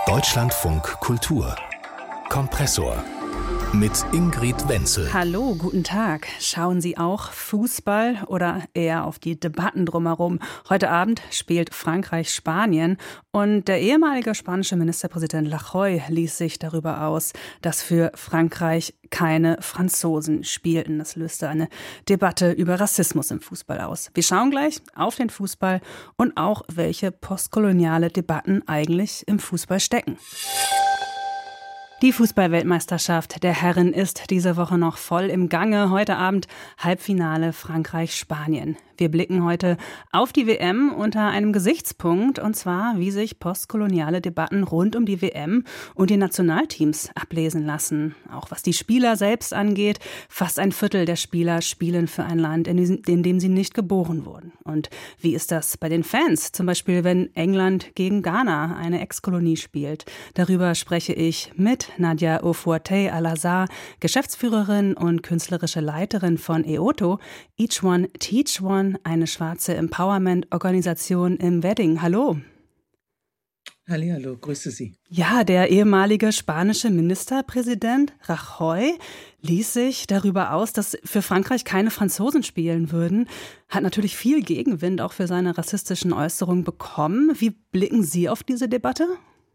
Deutschlandfunk Kultur Kompressor mit Ingrid Wenzel. Hallo, guten Tag. Schauen Sie auch Fußball oder eher auf die Debatten drumherum? Heute Abend spielt Frankreich-Spanien und der ehemalige spanische Ministerpräsident Rajoy ließ sich darüber aus, dass für Frankreich keine Franzosen spielten. Das löste eine Debatte über Rassismus im Fußball aus. Wir schauen gleich auf den Fußball und auch, welche postkoloniale Debatten eigentlich im Fußball stecken. Die Fußball-Weltmeisterschaft der Herren ist diese Woche noch voll im Gange. Heute Abend Halbfinale Frankreich-Spanien. Wir blicken heute auf die WM unter einem Gesichtspunkt, und zwar, wie sich postkoloniale Debatten rund um die WM und die Nationalteams ablesen lassen. Auch was die Spieler selbst angeht, fast ein Viertel der Spieler spielen für ein Land, in dem sie nicht geboren wurden. Und wie ist das bei den Fans? Zum Beispiel, wenn England gegen Ghana, eine Ex-Kolonie, spielt. Darüber spreche ich mit Nadia Ofuatei-Alazar, Geschäftsführerin und künstlerische Leiterin von EOTO, Each One Teach One, eine schwarze Empowerment-Organisation im Wedding. Hallo. Hallihallo, grüße Sie. Ja, der ehemalige spanische Ministerpräsident Rajoy ließ sich darüber aus, dass für Frankreich keine Franzosen spielen würden. Hat natürlich viel Gegenwind auch für seine rassistischen Äußerungen bekommen. Wie blicken Sie auf diese Debatte?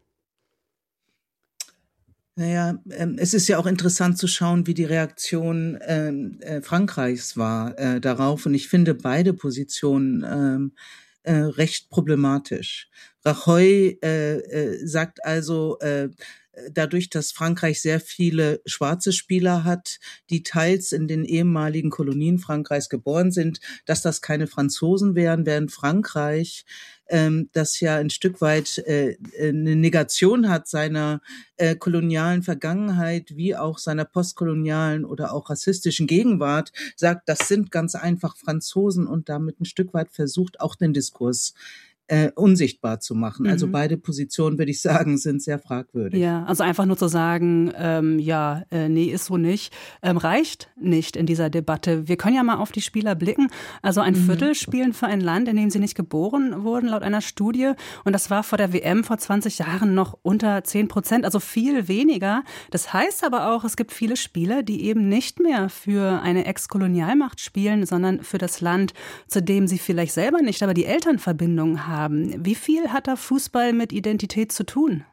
Naja, es ist ja auch interessant zu schauen, wie die Reaktion Frankreichs war darauf. Und ich finde beide Positionen recht problematisch. Rajoy sagt also, dadurch, dass Frankreich sehr viele schwarze Spieler hat, die teils in den ehemaligen Kolonien Frankreichs geboren sind, dass das keine Franzosen wären, während Frankreich das ja ein Stück weit eine Negation hat seiner kolonialen Vergangenheit wie auch seiner postkolonialen oder auch rassistischen Gegenwart, sagt, das sind ganz einfach Franzosen und damit ein Stück weit versucht, auch den Diskurs unsichtbar zu machen. Also beide Positionen, würde ich sagen, sind sehr fragwürdig. Ja, also einfach nur zu sagen, nee, ist so nicht, reicht nicht in dieser Debatte. Wir können ja mal auf die Spieler blicken. Also ein Viertel spielen für ein Land, in dem sie nicht geboren wurden, laut einer Studie. Und das war vor der WM vor 20 Jahren noch unter 10%, also viel weniger. Das heißt aber auch, es gibt viele Spieler, die eben nicht mehr für eine Ex-Kolonialmacht spielen, sondern für das Land, zu dem sie vielleicht selber nicht, aber die Elternverbindungen haben. Wie viel hat da Fußball mit Identität zu tun?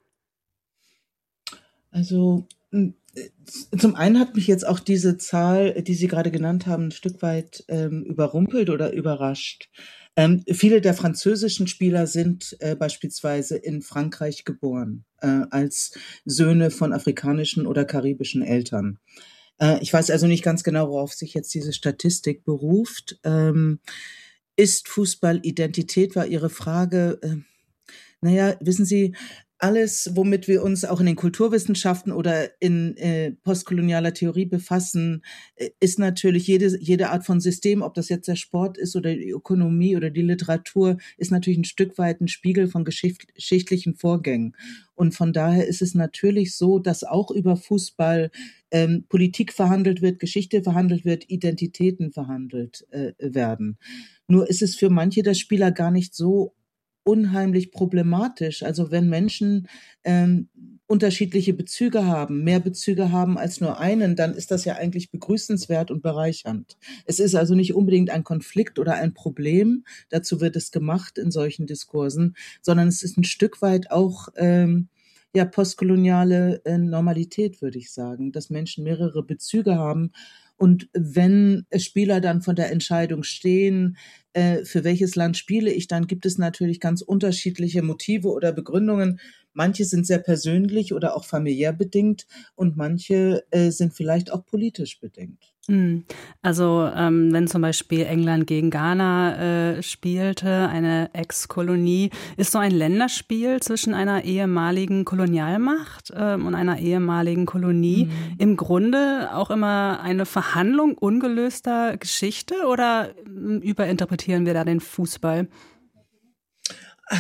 Also zum einen hat mich jetzt auch diese Zahl, die Sie gerade genannt haben, ein Stück weit überrumpelt oder überrascht. Viele der französischen Spieler sind beispielsweise in Frankreich geboren, als Söhne von afrikanischen oder karibischen Eltern. Ich weiß also nicht ganz genau, worauf sich jetzt diese Statistik beruft. Ist Fußball Identität, war Ihre Frage. Naja, wissen Sie, alles, womit wir uns auch in den Kulturwissenschaften oder in postkolonialer Theorie befassen, ist natürlich jede Art von System, ob das jetzt der Sport ist oder die Ökonomie oder die Literatur, ist natürlich ein Stück weit ein Spiegel von geschichtlichen Vorgängen. Und von daher ist es natürlich so, dass auch über Fußball Politik verhandelt wird, Geschichte verhandelt wird, Identitäten verhandelt werden. Nur ist es für manche der Spieler gar nicht so unheimlich problematisch. Also wenn Menschen unterschiedliche Bezüge haben, mehr Bezüge haben als nur einen, dann ist das ja eigentlich begrüßenswert und bereichernd. Es ist also nicht unbedingt ein Konflikt oder ein Problem, dazu wird es gemacht in solchen Diskursen, sondern es ist ein Stück weit auch postkoloniale Normalität, würde ich sagen, dass Menschen mehrere Bezüge haben. Und wenn Spieler dann von der Entscheidung stehen, für welches Land spiele ich, dann gibt es natürlich ganz unterschiedliche Motive oder Begründungen. Manche sind sehr persönlich oder auch familiär bedingt und manche sind vielleicht auch politisch bedingt. Also wenn zum Beispiel England gegen Ghana spielte, eine Ex-Kolonie, ist so ein Länderspiel zwischen einer ehemaligen Kolonialmacht und einer ehemaligen Kolonie im Grunde auch immer eine Verhandlung ungelöster Geschichte oder überinterpretieren wir da den Fußball?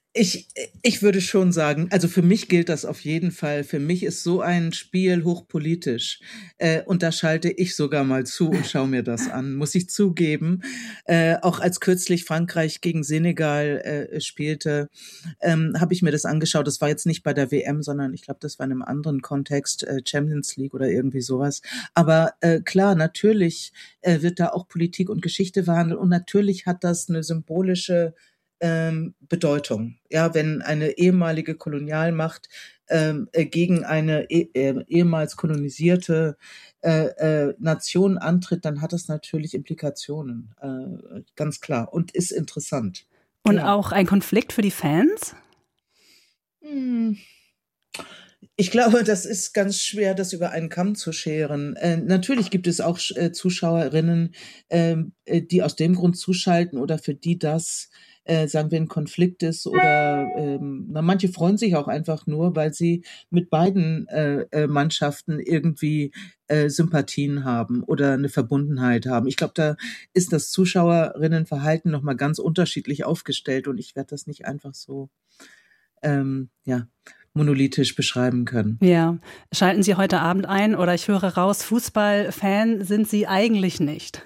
Ich würde schon sagen, also für mich gilt das auf jeden Fall. Für mich ist so ein Spiel hochpolitisch. Und da schalte ich sogar mal zu und schaue mir das an, muss ich zugeben. Auch als kürzlich Frankreich gegen Senegal spielte, habe ich mir das angeschaut. Das war jetzt nicht bei der WM, sondern ich glaube, das war in einem anderen Kontext, Champions League oder irgendwie sowas. Aber klar, natürlich wird da auch Politik und Geschichte verhandelt. Und natürlich hat das eine symbolische Bedeutung. Ja, wenn eine ehemalige Kolonialmacht gegen eine ehemals kolonisierte Nation antritt, dann hat das natürlich Implikationen, ganz klar, und ist interessant. Und auch ein Konflikt für die Fans? Ich glaube, das ist ganz schwer, das über einen Kamm zu scheren. Natürlich gibt es auch Zuschauerinnen, die aus dem Grund zuschalten oder für die das sagen wir, ein Konflikt ist oder manche freuen sich auch einfach nur, weil sie mit beiden Mannschaften irgendwie Sympathien haben oder eine Verbundenheit haben. Ich glaube, da ist das Zuschauerinnenverhalten nochmal ganz unterschiedlich aufgestellt und ich werde das nicht einfach so monolithisch beschreiben können. Ja, schalten Sie heute Abend ein oder ich höre raus, Fußballfan sind Sie eigentlich nicht.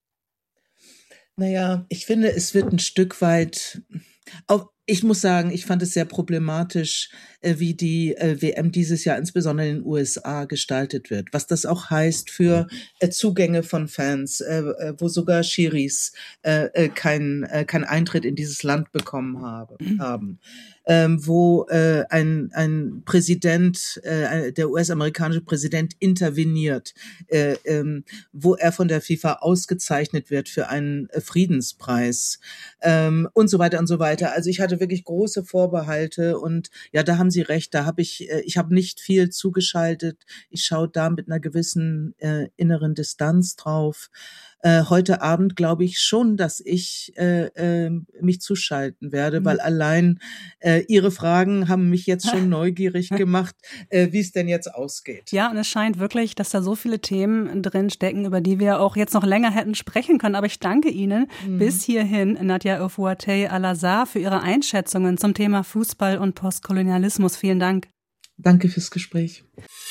Naja, ich finde, es wird ein Stück weit, ich muss sagen, ich fand es sehr problematisch, wie die WM dieses Jahr insbesondere in den USA gestaltet wird. Was das auch heißt für Zugänge von Fans, wo sogar Schiris kein Eintritt in dieses Land bekommen haben. Wo ein Präsident, der US-amerikanische Präsident interveniert, wo er von der FIFA ausgezeichnet wird für einen Friedenspreis und so weiter und so weiter. Also ich hatte wirklich große Vorbehalte und ja, da haben Sie recht, ich habe nicht viel zugeschaltet. Ich schaue da mit einer gewissen inneren Distanz drauf. Heute Abend glaube ich schon, dass ich mich zuschalten werde, weil allein Ihre Fragen haben mich jetzt schon neugierig gemacht, wie es denn jetzt ausgeht. Ja, und es scheint wirklich, dass da so viele Themen drin stecken, über die wir auch jetzt noch länger hätten sprechen können. Aber ich danke Ihnen bis hierhin, Nadia Uffuatei-Alazar, für Ihre Einschätzungen zum Thema Fußball und Postkolonialismus. Vielen Dank. Danke fürs Gespräch.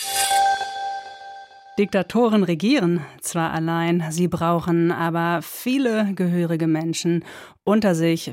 Diktatoren regieren zwar allein, sie brauchen aber viele gehörige Menschen unter sich,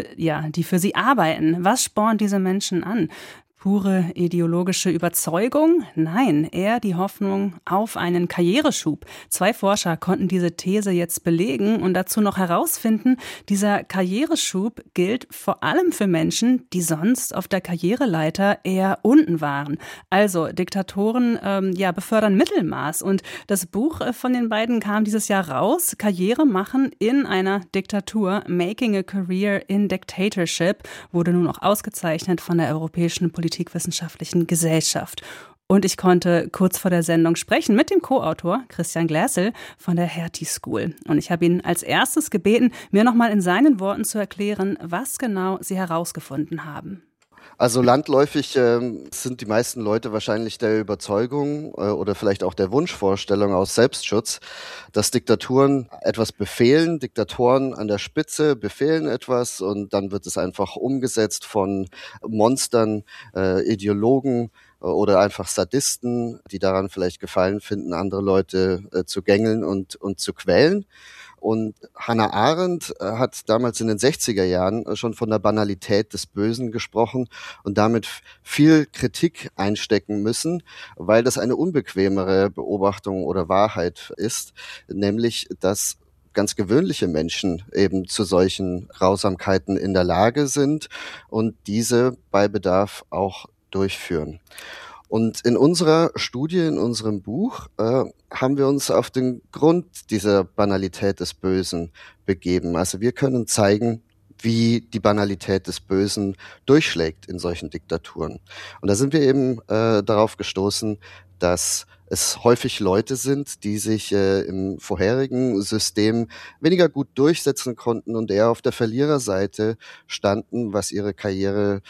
die für sie arbeiten. Was spornt diese Menschen an? Pure ideologische Überzeugung? Nein, eher die Hoffnung auf einen Karriereschub. 2 Forscher konnten diese These jetzt belegen und dazu noch herausfinden, dieser Karriereschub gilt vor allem für Menschen, die sonst auf der Karriereleiter eher unten waren. Also Diktatoren befördern Mittelmaß. Und das Buch von den beiden kam dieses Jahr raus, Karriere machen in einer Diktatur, Making a Career in Dictatorship, wurde nun auch ausgezeichnet von der Europäischen Politikwissenschaftlichen Gesellschaft. Und ich konnte kurz vor der Sendung sprechen mit dem Co-Autor Christian Glässel von der Hertie School. Und ich habe ihn als erstes gebeten, mir nochmal in seinen Worten zu erklären, was genau sie herausgefunden haben. Also landläufig sind die meisten Leute wahrscheinlich der Überzeugung oder vielleicht auch der Wunschvorstellung aus Selbstschutz, dass Diktaturen etwas befehlen, Diktatoren an der Spitze befehlen etwas und dann wird es einfach umgesetzt von Monstern, Ideologen oder einfach Sadisten, die daran vielleicht Gefallen finden, andere Leute zu gängeln und zu quälen. Und Hannah Arendt hat damals in den 60er Jahren schon von der Banalität des Bösen gesprochen und damit viel Kritik einstecken müssen, weil das eine unbequemere Beobachtung oder Wahrheit ist, nämlich dass ganz gewöhnliche Menschen eben zu solchen Grausamkeiten in der Lage sind und diese bei Bedarf auch durchführen. Und in unserer Studie, in unserem Buch, haben wir uns auf den Grund dieser Banalität des Bösen begeben. Also wir können zeigen, wie die Banalität des Bösen durchschlägt in solchen Diktaturen. Und da sind wir eben darauf gestoßen, dass es häufig Leute sind, die sich im vorherigen System weniger gut durchsetzen konnten und eher auf der Verliererseite standen, was ihre Karriere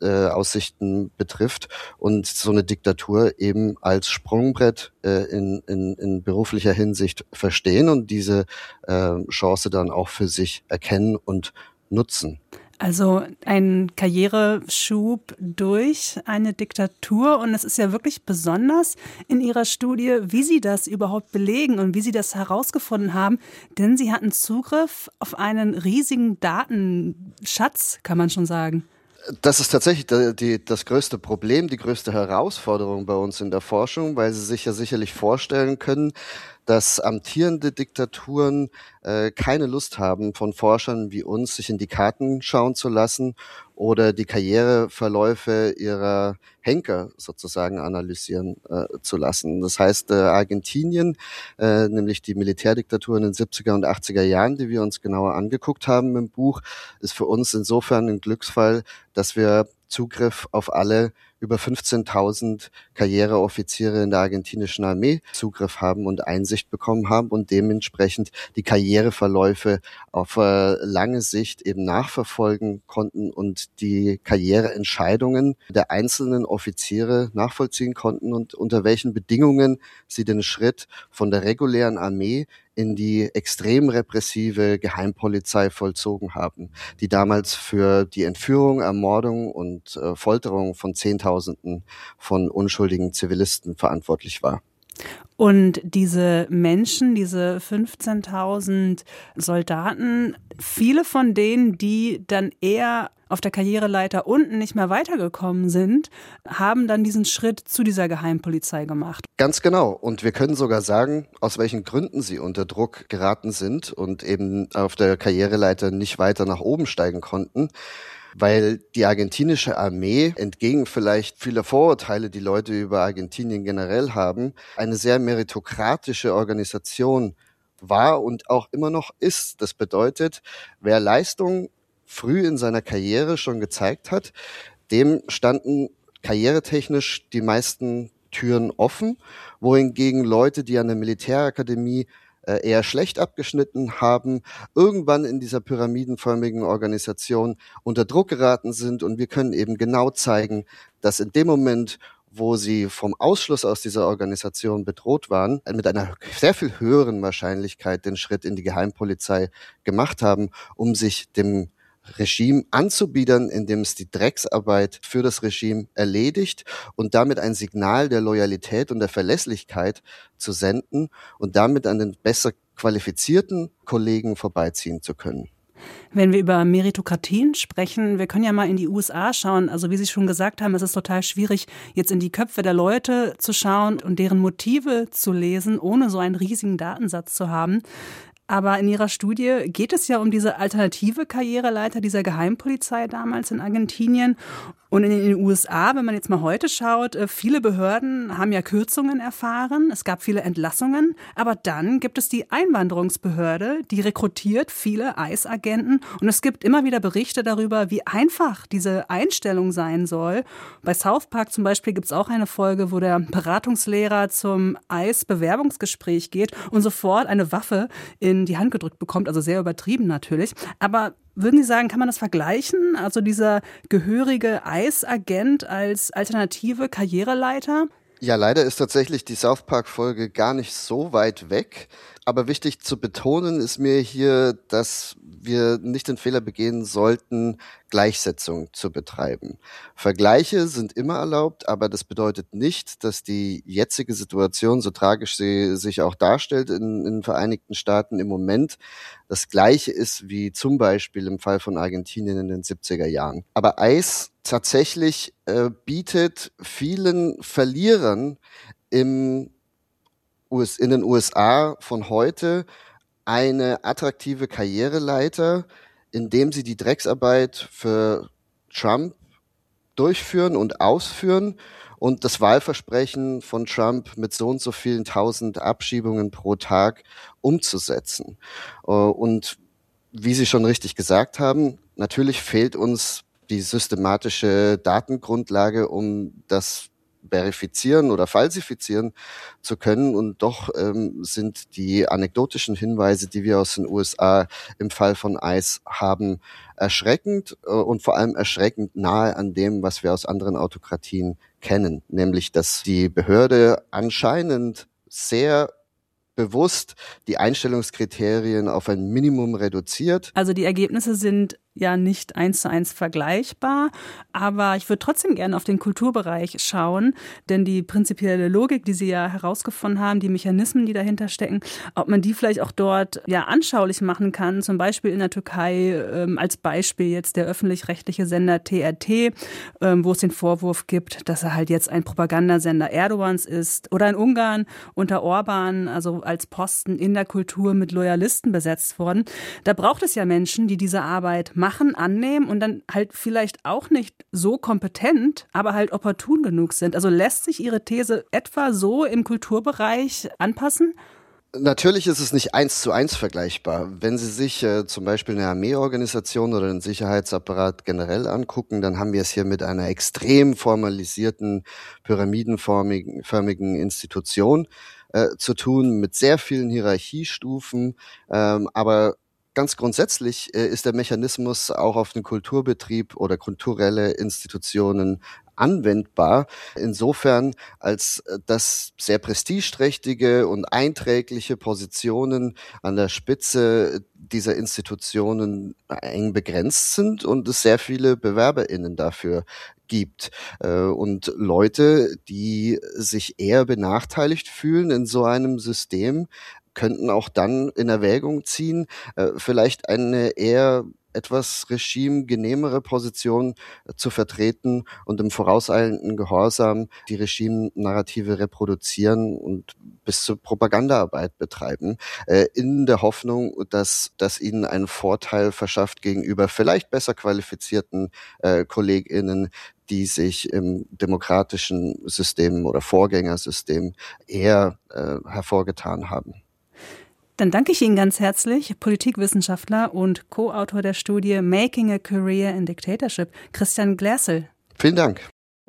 Aussichten betrifft und so eine Diktatur eben als Sprungbrett in beruflicher Hinsicht verstehen und diese Chance dann auch für sich erkennen und nutzen. Also ein Karriereschub durch eine Diktatur. Und es ist ja wirklich besonders in Ihrer Studie, wie Sie das überhaupt belegen und wie Sie das herausgefunden haben. Denn Sie hatten Zugriff auf einen riesigen Datenschatz, kann man schon sagen. Das ist tatsächlich das größte Problem, die größte Herausforderung bei uns in der Forschung, weil Sie sich ja sicherlich vorstellen können, dass amtierende Diktaturen keine Lust haben, von Forschern wie uns sich in die Karten schauen zu lassen oder die Karriereverläufe ihrer Henker sozusagen analysieren zu lassen. Das heißt, Argentinien, nämlich die Militärdiktatur in den 70er und 80er Jahren, die wir uns genauer angeguckt haben im Buch, ist für uns insofern ein Glücksfall, dass wir Zugriff auf alle über 15.000 Karriereoffiziere in der argentinischen Armee Zugriff haben und Einsicht bekommen haben und dementsprechend die Karriereverläufe auf lange Sicht eben nachverfolgen konnten und die Karriereentscheidungen der einzelnen Offiziere nachvollziehen konnten und unter welchen Bedingungen sie den Schritt von der regulären Armee in die extrem repressive Geheimpolizei vollzogen haben, die damals für die Entführung, Ermordung und Folterung von Zehntausenden von unschuldigen Zivilisten verantwortlich war. Und diese Menschen, diese 15.000 Soldaten, viele von denen, die dann eher auf der Karriereleiter unten nicht mehr weitergekommen sind, haben dann diesen Schritt zu dieser Geheimpolizei gemacht. Ganz genau. Und wir können sogar sagen, aus welchen Gründen sie unter Druck geraten sind und eben auf der Karriereleiter nicht weiter nach oben steigen konnten. Weil die argentinische Armee, entgegen vielleicht vieler Vorurteile, die Leute über Argentinien generell haben, eine sehr meritokratische Organisation war und auch immer noch ist. Das bedeutet, wer Leistung früh in seiner Karriere schon gezeigt hat, dem standen karrieretechnisch die meisten Türen offen, wohingegen Leute, die an der Militärakademie eher schlecht abgeschnitten haben, irgendwann in dieser pyramidenförmigen Organisation unter Druck geraten sind. Und wir können eben genau zeigen, dass in dem Moment, wo sie vom Ausschluss aus dieser Organisation bedroht waren, mit einer sehr viel höheren Wahrscheinlichkeit den Schritt in die Geheimpolizei gemacht haben, um sich dem Regime anzubiedern, indem es die Drecksarbeit für das Regime erledigt und damit ein Signal der Loyalität und der Verlässlichkeit zu senden und damit an den besser qualifizierten Kollegen vorbeiziehen zu können. Wenn wir über Meritokratien sprechen, wir können ja mal in die USA schauen. Also wie Sie schon gesagt haben, es ist total schwierig, jetzt in die Köpfe der Leute zu schauen und deren Motive zu lesen, ohne so einen riesigen Datensatz zu haben. Aber in Ihrer Studie geht es ja um diese alternative Karriereleiter dieser Geheimpolizei damals in Argentinien. Und in den USA, wenn man jetzt mal heute schaut, viele Behörden haben ja Kürzungen erfahren. Es gab viele Entlassungen. Aber dann gibt es die Einwanderungsbehörde, die rekrutiert viele ICE-Agenten. Und es gibt immer wieder Berichte darüber, wie einfach diese Einstellung sein soll. Bei South Park zum Beispiel gibt es auch eine Folge, wo der Beratungslehrer zum ICE-Bewerbungsgespräch geht und sofort eine Waffe in die Hand gedrückt bekommt. Also sehr übertrieben natürlich. Aber würden Sie sagen, kann man das vergleichen? Also dieser gehörige ICE-Agent als alternative Karriereleiter? Ja, leider ist tatsächlich die South Park-Folge gar nicht so weit weg. Aber wichtig zu betonen ist mir hier, dass wir nicht den Fehler begehen sollten, Gleichsetzung zu betreiben. Vergleiche sind immer erlaubt, aber das bedeutet nicht, dass die jetzige Situation, so tragisch sie sich auch darstellt in den Vereinigten Staaten im Moment, das Gleiche ist wie zum Beispiel im Fall von Argentinien in den 70er Jahren. Aber ICE tatsächlich bietet vielen Verlierern in den USA von heute eine attraktive Karriereleiter, indem sie die Drecksarbeit für Trump durchführen und ausführen und das Wahlversprechen von Trump mit so und so vielen 1000 Abschiebungen pro Tag umzusetzen. Und wie Sie schon richtig gesagt haben, natürlich fehlt uns die systematische Datengrundlage, um das verifizieren oder falsifizieren zu können. Und doch sind die anekdotischen Hinweise, die wir aus den USA im Fall von ICE haben, erschreckend und vor allem erschreckend nahe an dem, was wir aus anderen Autokratien kennen. Nämlich, dass die Behörde anscheinend sehr bewusst die Einstellungskriterien auf ein Minimum reduziert. Also die Ergebnisse sind ja nicht 1:1 vergleichbar, aber ich würde trotzdem gerne auf den Kulturbereich schauen, denn die prinzipielle Logik, die Sie ja herausgefunden haben, die Mechanismen, die dahinter stecken, ob man die vielleicht auch dort ja anschaulich machen kann, zum Beispiel in der Türkei, als Beispiel jetzt der öffentlich-rechtliche Sender TRT, wo es den Vorwurf gibt, dass er halt jetzt ein Propagandasender Erdogans ist, oder in Ungarn unter Orban, also als Posten in der Kultur mit Loyalisten besetzt worden. Da braucht es ja Menschen, die diese Arbeit machen, annehmen und dann halt vielleicht auch nicht so kompetent, aber halt opportun genug sind. Also lässt sich Ihre These etwa so im Kulturbereich anpassen? Natürlich ist es nicht 1:1 vergleichbar. Wenn Sie sich zum Beispiel eine Armeeorganisation oder den Sicherheitsapparat generell angucken, dann haben wir es hier mit einer extrem formalisierten, pyramidenförmigen Institution zu tun, mit sehr vielen Hierarchiestufen, aber ganz grundsätzlich ist der Mechanismus auch auf den Kulturbetrieb oder kulturelle Institutionen anwendbar, insofern als dass sehr prestigeträchtige und einträgliche Positionen an der Spitze dieser Institutionen eng begrenzt sind und es sehr viele BewerberInnen dafür gibt. Und Leute, die sich eher benachteiligt fühlen in so einem System, könnten auch dann in Erwägung ziehen, vielleicht eine eher etwas regimegenehmere Position zu vertreten und im vorauseilenden Gehorsam die Regime-Narrative reproduzieren und bis zur Propagandaarbeit betreiben, in der Hoffnung, dass das ihnen einen Vorteil verschafft gegenüber vielleicht besser qualifizierten KollegInnen, die sich im demokratischen System oder Vorgängersystem eher hervorgetan haben. Dann danke ich Ihnen ganz herzlich, Politikwissenschaftler und Co-Autor der Studie Making a Career in Dictatorship, Christian Glässel. Vielen Dank.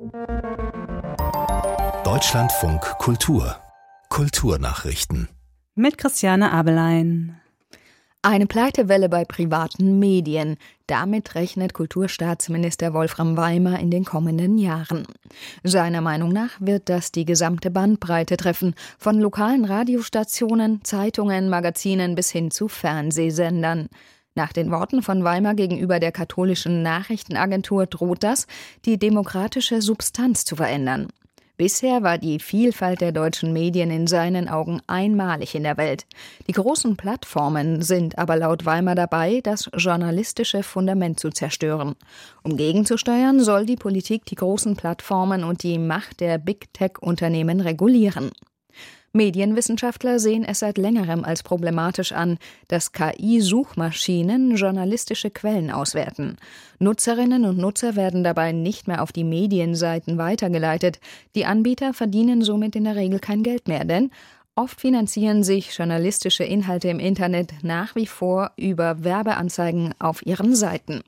Deutschlandfunk Kultur. Kulturnachrichten. Mit Christiane Abelein. Eine Pleitewelle bei privaten Medien. Damit rechnet Kulturstaatsminister Wolfram Weimer in den kommenden Jahren. Seiner Meinung nach wird das die gesamte Bandbreite treffen, von lokalen Radiostationen, Zeitungen, Magazinen bis hin zu Fernsehsendern. Nach den Worten von Weimer gegenüber der katholischen Nachrichtenagentur droht das, die demokratische Substanz zu verändern. Bisher war die Vielfalt der deutschen Medien in seinen Augen einmalig in der Welt. Die großen Plattformen sind aber laut Weimer dabei, das journalistische Fundament zu zerstören. Um gegenzusteuern, soll die Politik die großen Plattformen und die Macht der Big-Tech-Unternehmen regulieren. Medienwissenschaftler sehen es seit längerem als problematisch an, dass KI-Suchmaschinen journalistische Quellen auswerten. Nutzerinnen und Nutzer werden dabei nicht mehr auf die Medienseiten weitergeleitet. Die Anbieter verdienen somit in der Regel kein Geld mehr, denn oft finanzieren sich journalistische Inhalte im Internet nach wie vor über Werbeanzeigen auf ihren Seiten.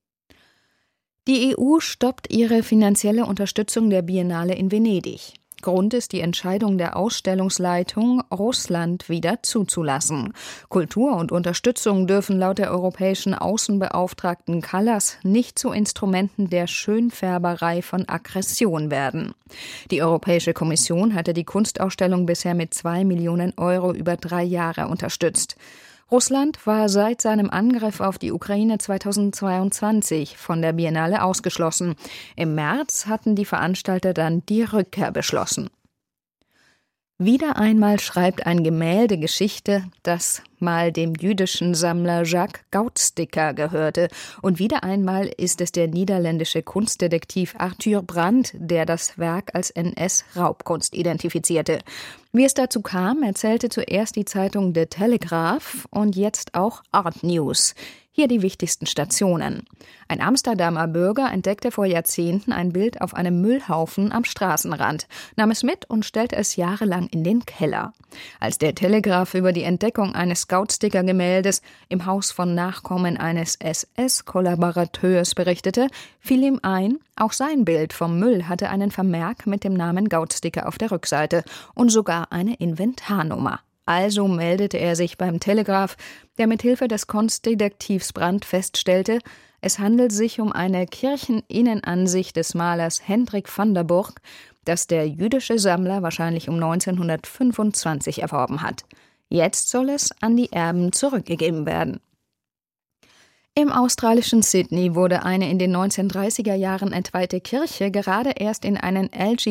Die EU stoppt ihre finanzielle Unterstützung der Biennale in Venedig. Grund ist die Entscheidung der Ausstellungsleitung, Russland wieder zuzulassen. Kultur und Unterstützung dürfen laut der europäischen Außenbeauftragten Kallas nicht zu Instrumenten der Schönfärberei von Aggression werden. Die Europäische Kommission hatte die Kunstausstellung bisher mit 2 Millionen Euro über 3 Jahre unterstützt. Russland war seit seinem Angriff auf die Ukraine 2022 von der Biennale ausgeschlossen. Im März hatten die Veranstalter dann die Rückkehr beschlossen. Wieder einmal schreibt ein Gemälde Geschichte, das mal dem jüdischen Sammler Jacques Gautsticker gehörte. Und wieder einmal ist es der niederländische Kunstdetektiv Arthur Brandt, der das Werk als NS-Raubkunst identifizierte. Wie es dazu kam, erzählte zuerst die Zeitung The Telegraph und jetzt auch Art News. Hier die wichtigsten Stationen. Ein Amsterdamer Bürger entdeckte vor Jahrzehnten ein Bild auf einem Müllhaufen am Straßenrand, nahm es mit und stellte es jahrelang in den Keller. Als der Telegraph über die Entdeckung eines Gautsticker-Gemäldes im Haus von Nachkommen eines SS-Kollaborateurs berichtete, fiel ihm ein, auch sein Bild vom Müll hatte einen Vermerk mit dem Namen Gautsticker auf der Rückseite und sogar eine Inventarnummer. Also meldete er sich beim Telegraph, der mit Hilfe des Kunstdetektivs Brandt feststellte, es handelt sich um eine Kircheninnenansicht des Malers Hendrik van der Burg, das der jüdische Sammler wahrscheinlich um 1925 erworben hat. Jetzt soll es an die Erben zurückgegeben werden. Im australischen Sydney wurde eine in den 1930er Jahren entweihte Kirche gerade erst in einen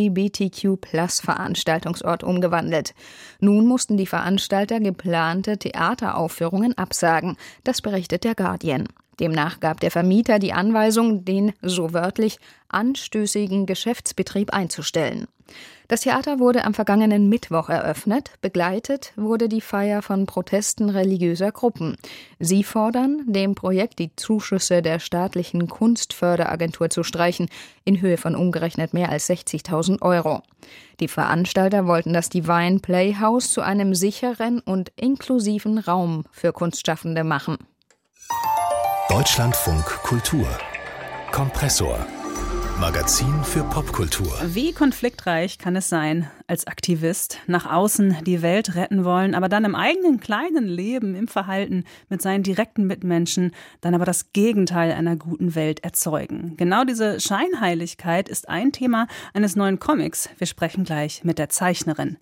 LGBTQ+-Veranstaltungsort umgewandelt. Nun mussten die Veranstalter geplante Theateraufführungen absagen, das berichtet der Guardian. Demnach gab der Vermieter die Anweisung, den, so wörtlich, anstößigen Geschäftsbetrieb einzustellen. Das Theater wurde am vergangenen Mittwoch eröffnet. Begleitet wurde die Feier von Protesten religiöser Gruppen. Sie fordern, dem Projekt die Zuschüsse der staatlichen Kunstförderagentur zu streichen, in Höhe von umgerechnet mehr als 60.000 €. Die Veranstalter wollten das Divine Playhouse zu einem sicheren und inklusiven Raum für Kunstschaffende machen. Deutschlandfunk Kultur Kompressor Magazin für Popkultur. Wie konfliktreich kann es sein, als Aktivist nach außen die Welt retten wollen, aber dann im eigenen kleinen Leben, im Verhalten mit seinen direkten Mitmenschen, dann aber das Gegenteil einer guten Welt erzeugen. Genau diese Scheinheiligkeit ist ein Thema eines neuen Comics. Wir sprechen gleich mit der Zeichnerin.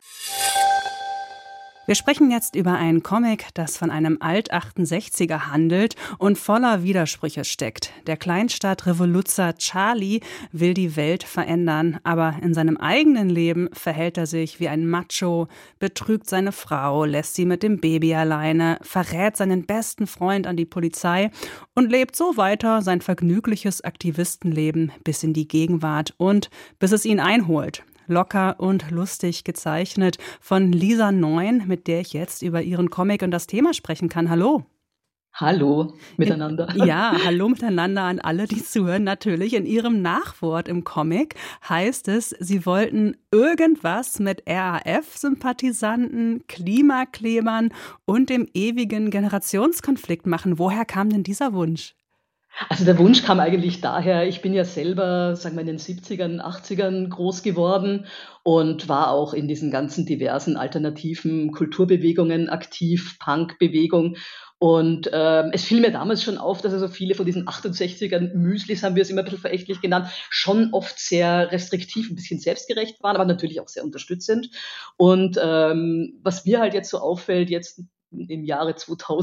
Wir sprechen jetzt über einen Comic, das von einem Alt-68er handelt und voller Widersprüche steckt. Der Kleinstadt-Revoluzzer Charlie will die Welt verändern, aber in seinem eigenen Leben verhält er sich wie ein Macho, betrügt seine Frau, lässt sie mit dem Baby alleine, verrät seinen besten Freund an die Polizei und lebt so weiter sein vergnügliches Aktivistenleben bis in die Gegenwart und bis es ihn einholt. Locker und lustig gezeichnet von Lisa Neun, mit der ich jetzt über ihren Comic und das Thema sprechen kann. Hallo. Hallo miteinander. Ja, hallo miteinander an alle, die zuhören. Natürlich, in ihrem Nachwort im Comic heißt es, Sie wollten irgendwas mit RAF-Sympathisanten, Klimaklebern und dem ewigen Generationskonflikt machen. Woher kam denn dieser Wunsch? Also der Wunsch kam eigentlich daher, ich bin ja selber, sagen wir in den 70ern, 80ern groß geworden und war auch in diesen ganzen diversen alternativen Kulturbewegungen aktiv, Punk-Bewegung. Und es fiel mir damals schon auf, dass also viele von diesen 68ern Müslis, haben wir es immer ein bisschen verächtlich genannt, schon oft sehr restriktiv, ein bisschen selbstgerecht waren, aber natürlich auch sehr unterstützend. Und was mir halt jetzt so auffällt, jetzt im Jahre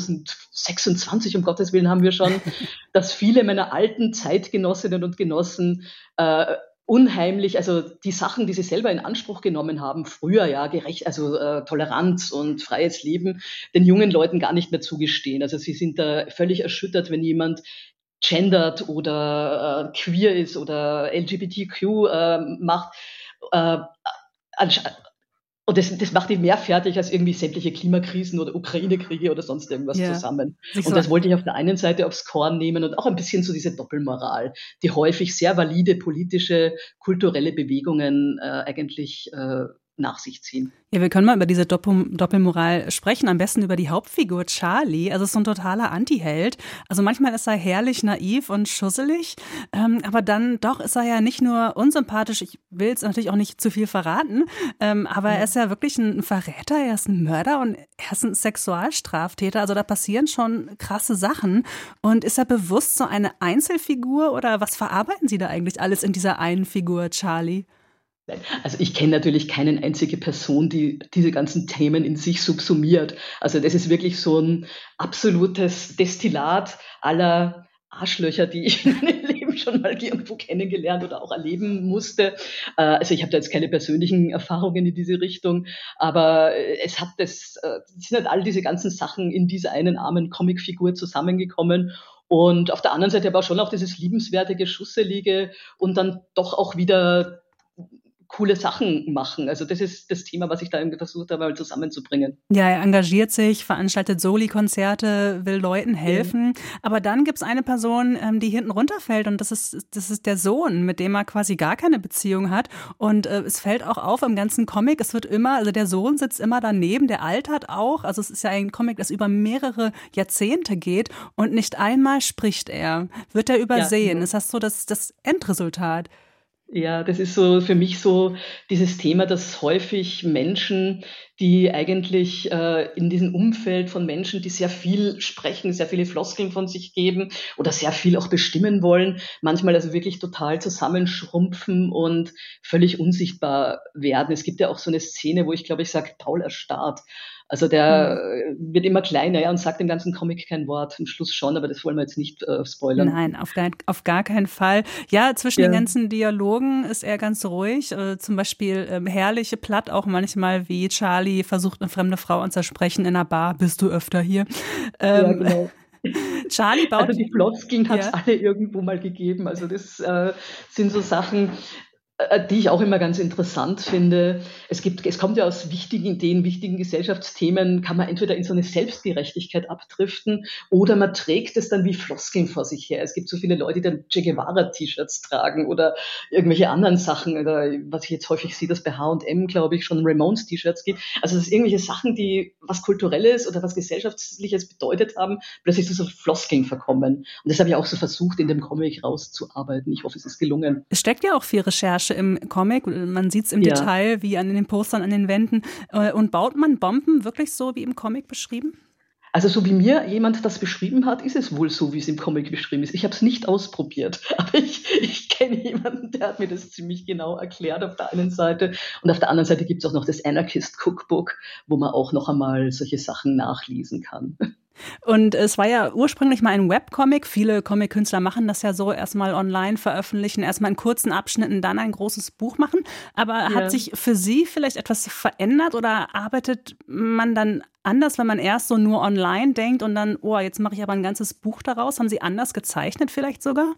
2026, um Gottes Willen, haben wir schon, dass viele meiner alten Zeitgenossinnen und Genossen unheimlich, also die Sachen, die sie selber in Anspruch genommen haben, früher ja Toleranz und freies Leben, den jungen Leuten gar nicht mehr zugestehen. Also sie sind da völlig erschüttert, wenn jemand gendert oder queer ist oder LGBTQ macht. Und das macht ihn mehr fertig als irgendwie sämtliche Klimakrisen oder Ukraine-Kriege oder sonst irgendwas zusammen. Und das wollte ich auf der einen Seite aufs Korn nehmen und auch ein bisschen so diese Doppelmoral, die häufig sehr valide politische, kulturelle Bewegungen eigentlich nach sich ziehen. Ja, wir können mal über diese Doppelmoral sprechen, am besten über die Hauptfigur Charlie. Also es ist so ein totaler Antiheld. Also manchmal ist er herrlich naiv und schusselig, aber dann doch ist er ja nicht nur unsympathisch, ich will jetzt natürlich auch nicht zu viel verraten, aber er ist ja wirklich ein Verräter, er ist ein Mörder und er ist ein Sexualstraftäter. Also da passieren schon krasse Sachen. Und ist er bewusst so eine Einzelfigur oder was verarbeiten Sie da eigentlich alles in dieser einen Figur Charlie? Also ich kenne natürlich keine einzige Person, die diese ganzen Themen in sich subsumiert. Also das ist wirklich so ein absolutes Destillat aller Arschlöcher, die ich in meinem Leben schon mal irgendwo kennengelernt oder auch erleben musste. Also ich habe da jetzt keine persönlichen Erfahrungen in diese Richtung, aber es sind halt all diese ganzen Sachen in dieser einen armen Comicfigur zusammengekommen. Und auf der anderen Seite aber schon auch dieses liebenswerte, geschusselige und dann doch auch wieder coole Sachen machen. Also das ist das Thema, was ich da versucht habe, mal zusammenzubringen. Ja, er engagiert sich, veranstaltet Soli-Konzerte, will Leuten helfen. Ja. Aber dann gibt es eine Person, die hinten runterfällt und das ist der Sohn, mit dem er quasi gar keine Beziehung hat. Und es fällt auch auf im ganzen Comic, es wird immer, also der Sohn sitzt immer daneben, der altert auch. Also es ist ja ein Comic, das über mehrere Jahrzehnte geht und nicht einmal spricht er. Wird er übersehen? Ja. Ist das so das Endresultat? Ja, das ist so für mich so dieses Thema, dass häufig Menschen, die eigentlich in diesem Umfeld von Menschen, die sehr viel sprechen, sehr viele Floskeln von sich geben oder sehr viel auch bestimmen wollen, manchmal also wirklich total zusammenschrumpfen und völlig unsichtbar werden. Es gibt ja auch so eine Szene, wo ich glaube, ich sage, Paul erstarrt. Also der wird immer kleiner, und sagt im ganzen Comic kein Wort. Am Schluss schon, aber das wollen wir jetzt nicht spoilern. Nein, auf gar keinen Fall. Ja, zwischen den ganzen Dialogen ist er ganz ruhig. Zum Beispiel herrliche Platt auch manchmal, wie Charlie versucht, eine fremde Frau anzusprechen in einer Bar. Bist du öfter hier? Ja, genau. Charlie baut... Also die Floskeln hat es alle irgendwo mal gegeben. Also das sind so Sachen, die ich auch immer ganz interessant finde. Es kommt ja aus wichtigen Ideen, wichtigen Gesellschaftsthemen, kann man entweder in so eine Selbstgerechtigkeit abdriften oder man trägt es dann wie Floskeln vor sich her. Es gibt so viele Leute, die dann Che Guevara-T-Shirts tragen oder irgendwelche anderen Sachen. Oder was ich jetzt häufig sehe, dass bei H&M, glaube ich, schon Ramones-T-Shirts gibt. Also das sind irgendwelche Sachen, die was Kulturelles oder was Gesellschaftliches bedeutet haben, plötzlich zu so Floskeln verkommen. Und das habe ich auch so versucht, in dem Comic rauszuarbeiten. Ich hoffe, es ist gelungen. Es steckt ja auch viel Recherche im Comic. Man sieht es im Detail, wie an den Postern, an den Wänden. Und baut man Bomben wirklich so wie im Comic beschrieben? Also so wie mir jemand das beschrieben hat, ist es wohl so, wie es im Comic beschrieben ist. Ich habe es nicht ausprobiert, aber ich kenne jemanden, der hat mir das ziemlich genau erklärt auf der einen Seite. Und auf der anderen Seite gibt es auch noch das Anarchist Cookbook, wo man auch noch einmal solche Sachen nachlesen kann. Und es war ja ursprünglich mal ein Webcomic. Viele Comic-Künstler machen das ja so, erstmal online veröffentlichen, erstmal in kurzen Abschnitten, dann ein großes Buch machen. Aber hat sich für Sie vielleicht etwas verändert oder arbeitet man dann anders, wenn man erst so nur online denkt und dann, jetzt mache ich aber ein ganzes Buch daraus? Haben Sie anders gezeichnet vielleicht sogar?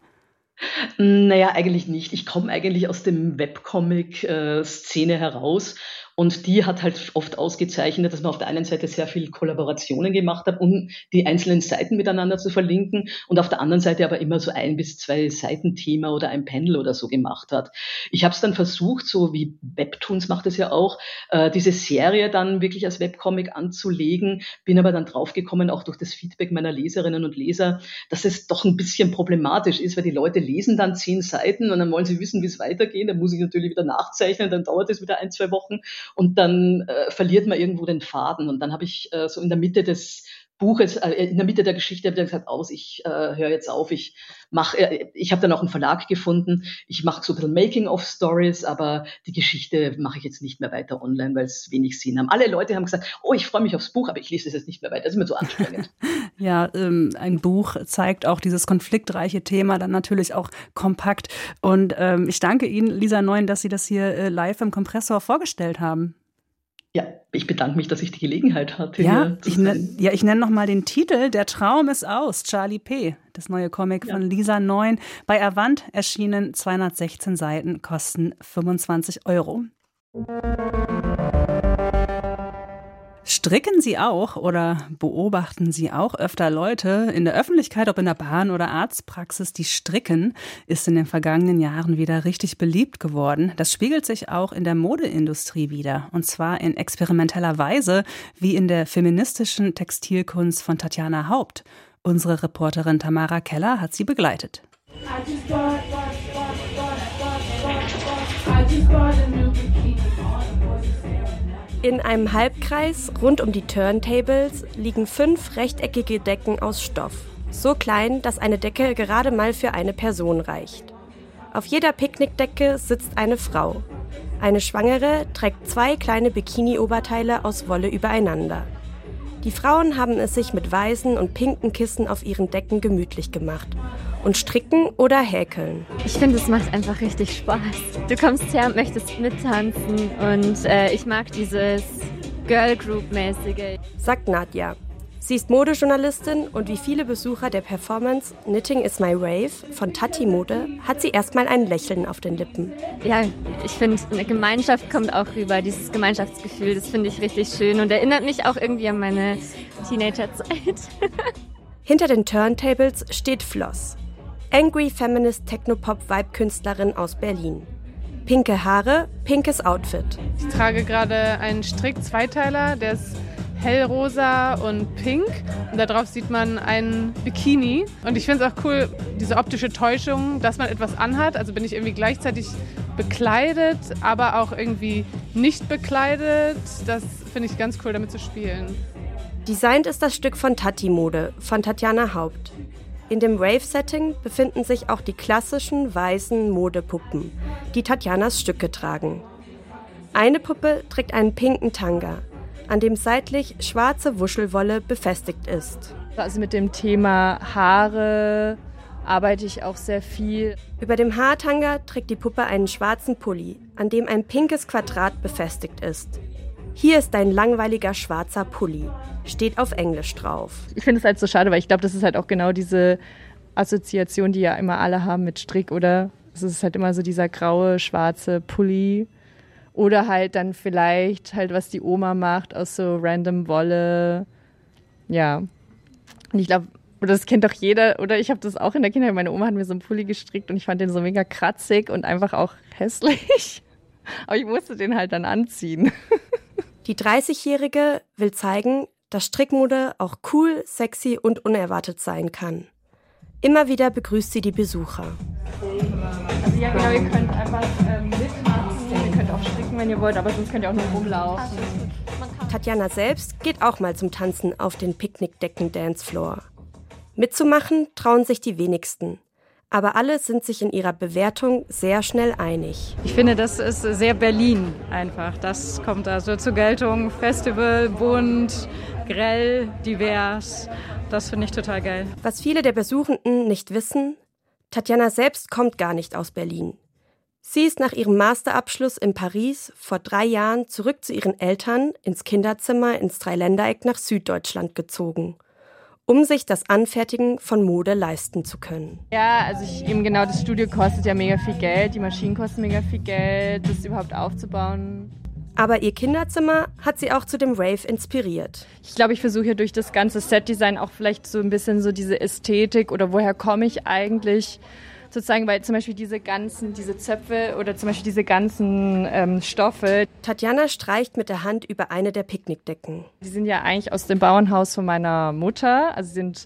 Naja, eigentlich nicht. Ich komme eigentlich aus dem Webcomic-Szene heraus. Und die hat halt oft ausgezeichnet, dass man auf der einen Seite sehr viel Kollaborationen gemacht hat, um die einzelnen Seiten miteinander zu verlinken und auf der anderen Seite aber immer so 1 bis 2 Seitenthema oder ein Panel oder so gemacht hat. Ich habe es dann versucht, so wie Webtoons macht es ja auch, diese Serie dann wirklich als Webcomic anzulegen, bin aber dann draufgekommen, auch durch das Feedback meiner Leserinnen und Leser, dass es doch ein bisschen problematisch ist, weil die Leute lesen dann 10 Seiten und dann wollen sie wissen, wie es weitergeht, dann muss ich natürlich wieder nachzeichnen, dann dauert es wieder 1, 2 Wochen. Und dann verliert man irgendwo den Faden. Und dann habe ich so in der Mitte des Buches, in der Mitte der Geschichte habe ich gesagt, ich höre jetzt auf. Ich habe dann auch einen Verlag gefunden. Ich mache so ein bisschen Making-of-Stories, aber die Geschichte mache ich jetzt nicht mehr weiter online, weil es wenig Sinn haben. Alle Leute haben gesagt, ich freue mich aufs Buch, aber ich lese es jetzt nicht mehr weiter. Das ist mir so anstrengend. Ja, ein Buch zeigt auch dieses konfliktreiche Thema, dann natürlich auch kompakt. Und ich danke Ihnen, Lisa Neun, dass Sie das hier live im Kompressor vorgestellt haben. Ja, ich bedanke mich, dass ich die Gelegenheit hatte. Ja, ich nenne noch mal den Titel. Der Traum ist aus, Charlie P., das neue Comic von Lisa Neun. Bei Avant erschienen, 216 Seiten, kosten 25 €. Stricken Sie auch oder beobachten Sie auch öfter Leute in der Öffentlichkeit, ob in der Bahn oder Arztpraxis, die stricken, ist in den vergangenen Jahren wieder richtig beliebt geworden. Das spiegelt sich auch in der Modeindustrie wider, und zwar in experimenteller Weise, wie in der feministischen Textilkunst von Tatjana Haupt. Unsere Reporterin Tamara Keller hat sie begleitet. In einem Halbkreis rund um die Turntables liegen 5 rechteckige Decken aus Stoff. So klein, dass eine Decke gerade mal für eine Person reicht. Auf jeder Picknickdecke sitzt eine Frau. Eine Schwangere trägt 2 kleine Bikini-Oberteile aus Wolle übereinander. Die Frauen haben es sich mit weißen und pinken Kissen auf ihren Decken gemütlich gemacht und stricken oder häkeln. Ich finde, es macht einfach richtig Spaß. Du kommst her und möchtest mittanzen und ich mag dieses Girl Group-mäßige. Sagt Nadja. Sie ist Modejournalistin und wie viele Besucher der Performance Knitting is my Rave von Tati Mode hat sie erstmal ein Lächeln auf den Lippen. Ja, ich finde, eine Gemeinschaft kommt auch rüber, dieses Gemeinschaftsgefühl, das finde ich richtig schön und erinnert mich auch irgendwie an meine Teenagerzeit. Hinter den Turntables steht Floss, Angry Feminist Technopop-Vibe-Künstlerin aus Berlin. Pinke Haare, pinkes Outfit. Ich trage gerade einen Strick-Zweiteiler, der ist hellrosa und pink. Und da drauf sieht man einen Bikini. Und ich finde es auch cool, diese optische Täuschung, dass man etwas anhat. Also bin ich irgendwie gleichzeitig bekleidet, aber auch irgendwie nicht bekleidet. Das finde ich ganz cool, damit zu spielen. Designt ist das Stück von Tati Mode, von Tatjana Haupt. In dem Rave-Setting befinden sich auch die klassischen weißen Modepuppen, die Tatjanas Stücke tragen. Eine Puppe trägt einen pinken Tanga. an dem seitlich schwarze Wuschelwolle befestigt ist. Also mit dem Thema Haare arbeite ich auch sehr viel. Über dem Haartanga trägt die Puppe einen schwarzen Pulli, an dem ein pinkes Quadrat befestigt ist. Hier ist ein langweiliger schwarzer Pulli, steht auf Englisch drauf. Ich finde es halt so schade, weil ich glaube, das ist halt auch genau diese Assoziation, die ja immer alle haben mit Strick, oder? Es ist halt immer so dieser graue, schwarze Pulli. Oder halt dann vielleicht halt, was die Oma macht aus so random Wolle. Ja. Und ich glaube, das kennt doch jeder, oder ich habe das auch in der Kindheit. Meine Oma hat mir so einen Pulli gestrickt und ich fand den so mega kratzig und einfach auch hässlich. Aber ich musste den halt dann anziehen. Die 30-Jährige will zeigen, dass Strickmode auch cool, sexy und unerwartet sein kann. Immer wieder begrüßt sie die Besucher. Also ja genau, ihr könnt einfach mitmachen, ihr könnt auch stricken, wenn ihr wollt, aber sonst könnt ihr auch nur rumlaufen. Tatjana selbst geht auch mal zum Tanzen auf den Picknickdecken-Dancefloor. Mitzumachen trauen sich die wenigsten. Aber alle sind sich in ihrer Bewertung sehr schnell einig. Ich finde, das ist sehr Berlin einfach. Das kommt da so zur Geltung. Festival, bunt, grell, divers. Das finde ich total geil. Was viele der Besuchenden nicht wissen, Tatjana selbst kommt gar nicht aus Berlin. Sie ist nach ihrem Masterabschluss in Paris vor 3 Jahren zurück zu ihren Eltern ins Kinderzimmer ins Dreiländereck nach Süddeutschland gezogen, um sich das Anfertigen von Mode leisten zu können. Ja, also das Studio kostet ja mega viel Geld, die Maschinen kosten mega viel Geld, das überhaupt aufzubauen. Aber ihr Kinderzimmer hat sie auch zu dem Rave inspiriert. Ich glaube, ich versuche ja durch das ganze Setdesign auch vielleicht so ein bisschen so diese Ästhetik oder woher komme ich eigentlich sozusagen, weil zum Beispiel diese Zöpfe oder zum Beispiel diese ganzen Stoffe. Tatjana streicht mit der Hand über eine der Picknickdecken. Die sind ja eigentlich aus dem Bauernhaus von meiner Mutter, also sind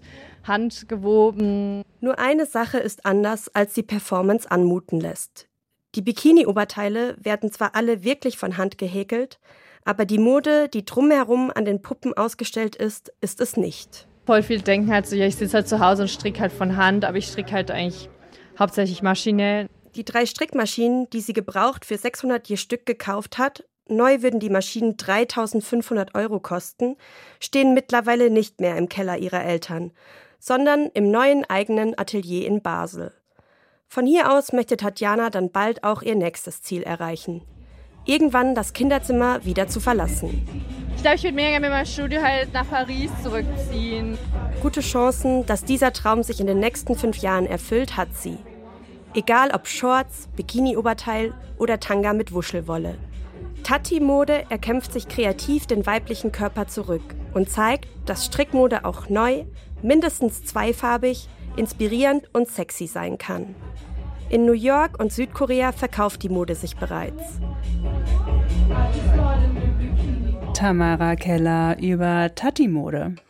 handgewoben. Nur eine Sache ist anders, als die Performance anmuten lässt. Die Bikini-Oberteile werden zwar alle wirklich von Hand gehäkelt, aber die Mode, die drumherum an den Puppen ausgestellt ist, ist es nicht. Voll viel denken halt so, ja, ich sitze halt zu Hause und stricke halt von Hand, aber ich stricke halt eigentlich hauptsächlich maschinell. Die 3 Strickmaschinen, die sie gebraucht für 600 je Stück gekauft hat, neu würden die Maschinen 3.500 € kosten, stehen mittlerweile nicht mehr im Keller ihrer Eltern, sondern im neuen eigenen Atelier in Basel. Von hier aus möchte Tatjana dann bald auch ihr nächstes Ziel erreichen. Irgendwann das Kinderzimmer wieder zu verlassen. Ich glaube, ich würde mega mit meinem Studio halt nach Paris zurückziehen. Gute Chancen, dass dieser Traum sich in den nächsten 5 Jahren erfüllt, hat sie. Egal ob Shorts, Bikini-Oberteil oder Tanga mit Wuschelwolle. Tati-Mode erkämpft sich kreativ den weiblichen Körper zurück und zeigt, dass Strickmode auch neu, mindestens zweifarbig, inspirierend und sexy sein kann. In New York und Südkorea verkauft die Mode sich bereits. Tamara Keller über Tati-Mode.